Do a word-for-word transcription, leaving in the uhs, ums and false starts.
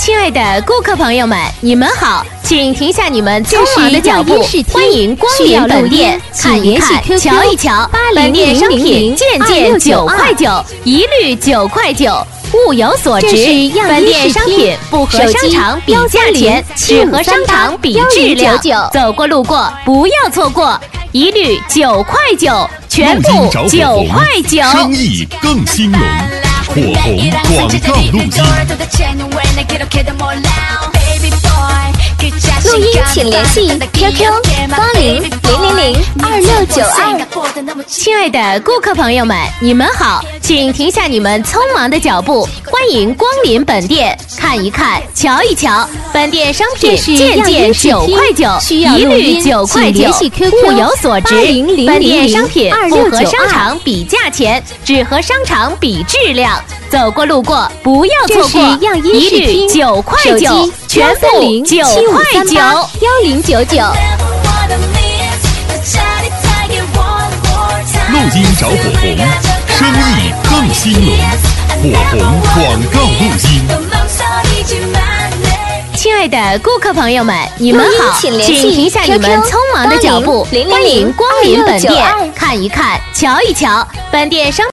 亲爱的顾客朋友们，你们好，请停下你们匆忙的脚步，欢迎光临本店，看一看，瞧一瞧，本店商品件件九块九，一律九块九。物有所值，本店商品不和商场比价钱，只和商场比质量。走过路过不要错过，一律九块九，全部九块九。 生意更兴隆，火红广告录音。 录音请联系 Q Q 八零零零零二六九二。 亲爱的顾客朋友们，你们好，请停下你们匆忙的脚步，欢迎光临本店，看一看，瞧一瞧，本店商品件件九块九，一律九块九，物有所值。本店商品不和商场比价钱，只和商场比质量。走过路过不要错过，一律九块九，全部九块九。 幺零九九。 录音找火红，生意更兴隆，火红广告录音。 亲爱的顾客朋友们，你们好，请停下你们匆忙的脚步，欢迎光临本店，看一看，瞧一瞧，本店商